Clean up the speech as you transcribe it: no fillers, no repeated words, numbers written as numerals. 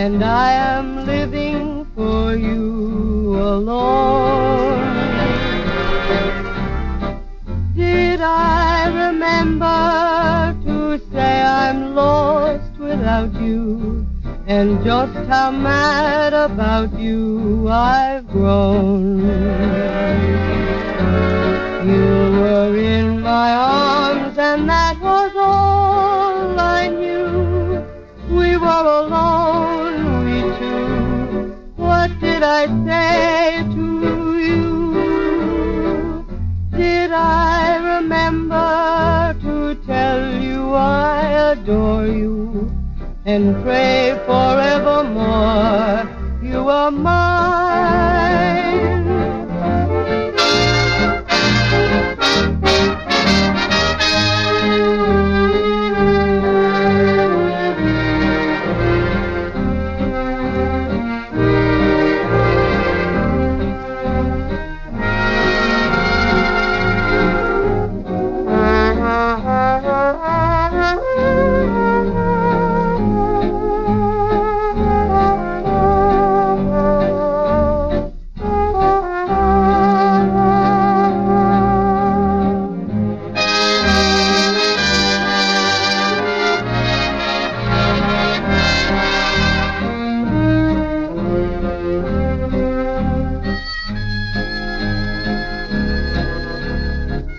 and I am living for you alone. Did I remember to say I'm lost without you, and just how mad about you I've grown? You were in my arms and that was all I knew. We were alone, we two. What did I say to you? Did I remember to tell you I adore you and pray forevermore you are mine?